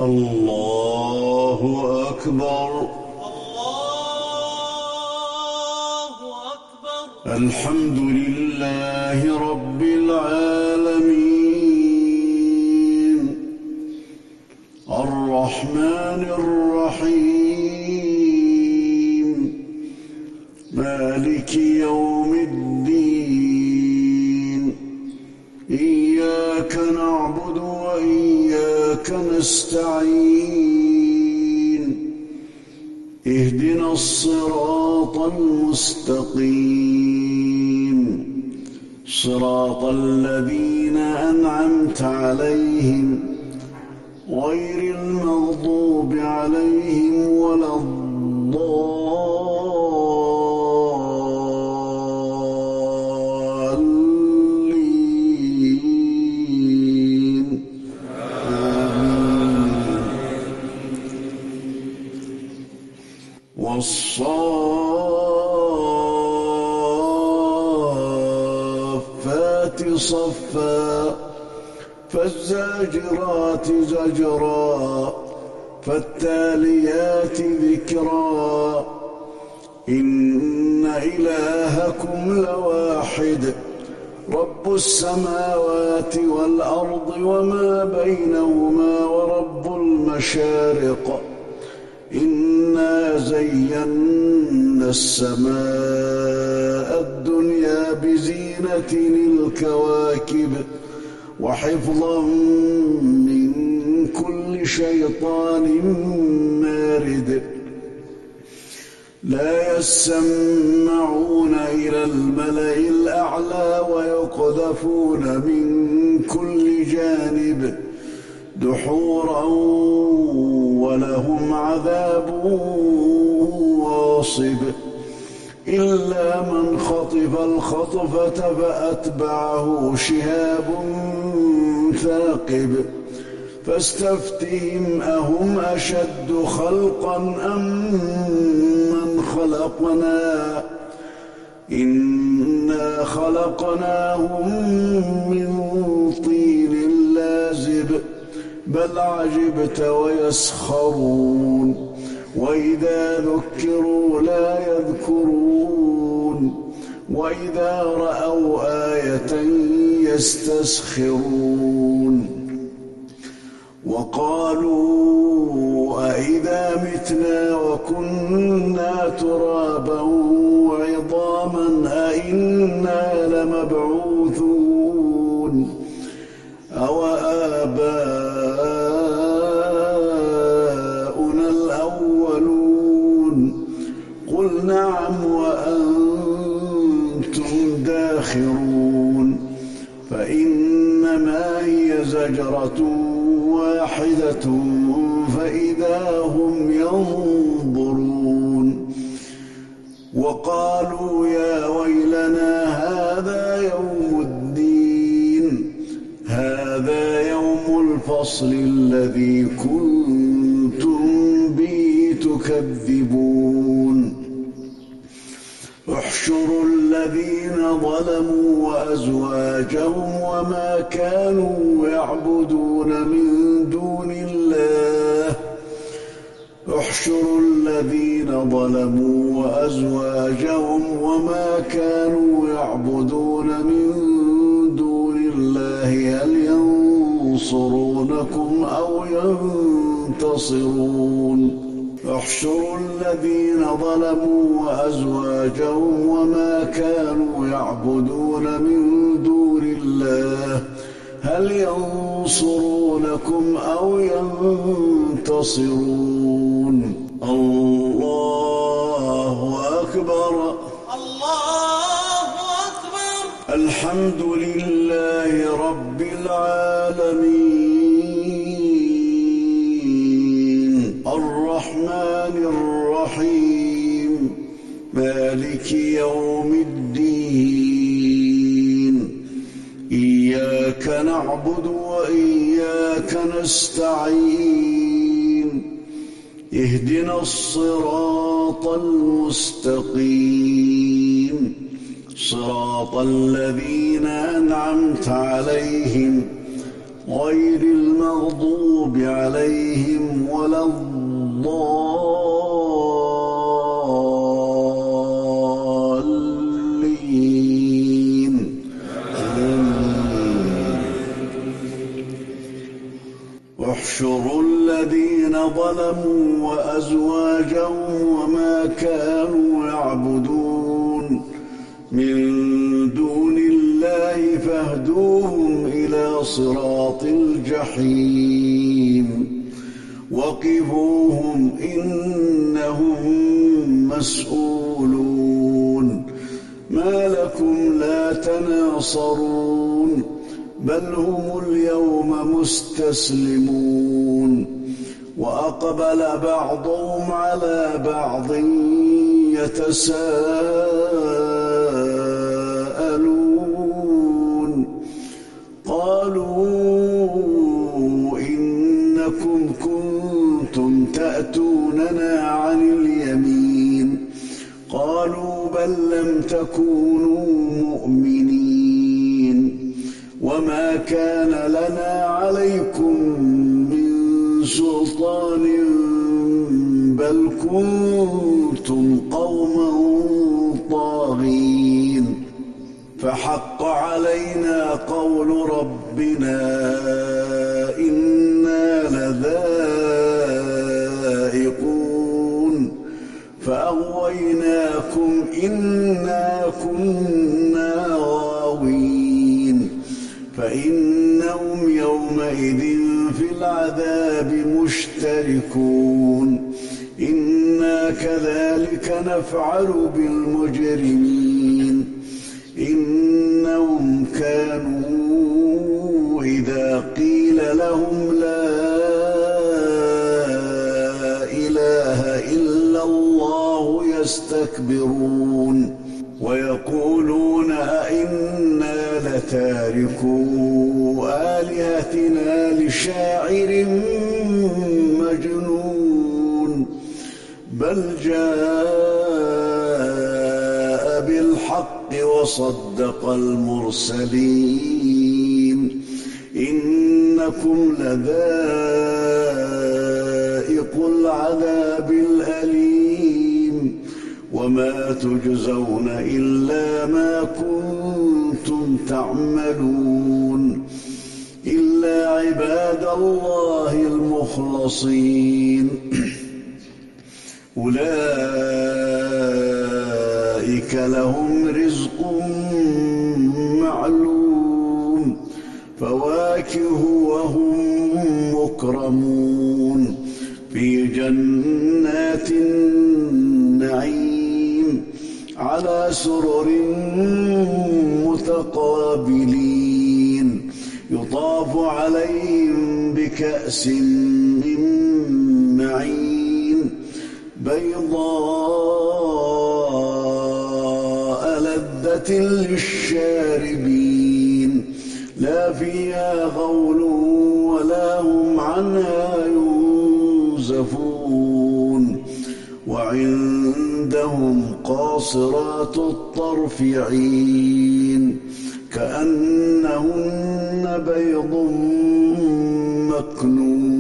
الله أكبر. الله أكبر. الحمد لله رب العالمين الرحمن الرحيم مالك يوم الدين إياك نعبد وإياك نستعين اهدنا الصراط المستقيم صراط الذين أنعمت عليهم غير المغضوب عليهم ولا الضالين آمين. والصافات صفا فالزاجرات زجرا فالتاليات ذكرا إن إلهكم لواحد رب السماوات والأرض وما بينهما ورب المشارق إنا زينا السماء الدنيا بزينة الكواكب وحفظا من كل شيطان مارد لا يسمعون إلى الملأ الأعلى ويقذفون من كل جانب دحورا ولهم عذاب واصب إلا من خطف الخطفة فأتبعه شهاب ثاقب فاستفتهم أهم أشد خلقا أم من خلقنا إنا خلقناهم من طين لازب بل عجبت ويسخرون وإذا ذكروا لا يذكرون وإذا رأوا آية يستسخرون وقالوا أئذا متنا وكنا ترابا وعظاما أئنا لمبعوثون أو آباؤنا الأولون قل نعم وأنتم داخرون فإنما هي زجرة واحدة فإذا هم ينظرون وقالوا يا ويلنا هذا يوم الدين هذا يوم الفصل الذي كنتم به تكذبون احشروا الذين ظلموا وأزواجهم وما كانوا يعبدون من دون الله احشروا الذين ظلموا وأزواجهم وما كانوا يعبدون من دون الله هل ينصرونكم أو ينتصرون احشروا الذين ظلموا وأزواجهم وما كانوا يعبدون من دون الله هل ينصرونكم أو ينتصرون الله أكبر. الله أكبر. الحمد لله رب العالمين الرحمن الرحيم مالك يوم الدين إياك نعبد وإياك نستعين اهدنا الصراط المستقيم صراط الذين أنعمت عليهم غير المغضوب عليهم ولا الضالين. واحشروا الذين ظلموا وأزواجهم وما كانوا يعبدون من دون الله فاهدوهم إلى صراط الجحيم وقفوهم إنهم مسؤولون. ما لكم لا تناصرون بل هم اليوم مستسلمون. وأقبل بعضهم على بعض يتساءلون قالوا إنكم كنتم تأتوننا عن اليمين قالوا بل لم تكونوا مؤمنين وما كان لنا عليكم من سلطان بل كنتم قوما طاغين. فحق علينا قول ربنا إنا لذائقون فأغويناكم إنا كنا غاوين. فإنهم يومئذ في العذاب مشتركون. إنا كذلك نفعل بالمجرمين إنهم كانوا إذا قيل لهم لا إله إلا الله يستكبرون ويقولون أئنا لتاركو آلهتنا لشاعر مجنون بل جاء بالحق وصدق المرسلين. إنكم لذائق العذاب الأليم وما تجزون إلا ما كنتم تعملون إلا عباد الله المخلصين أولئك لهم رزق معلوم فواكه وهم مكرمون في جنات النعيم على سرر متقابلين يطاف عليهم بكأس من معين بيضاء لذة للشاربين لا فيها غول ولا هم عنها ينزفون. وعندهم قاصرات الطرف عين كأنهن بيض مكنون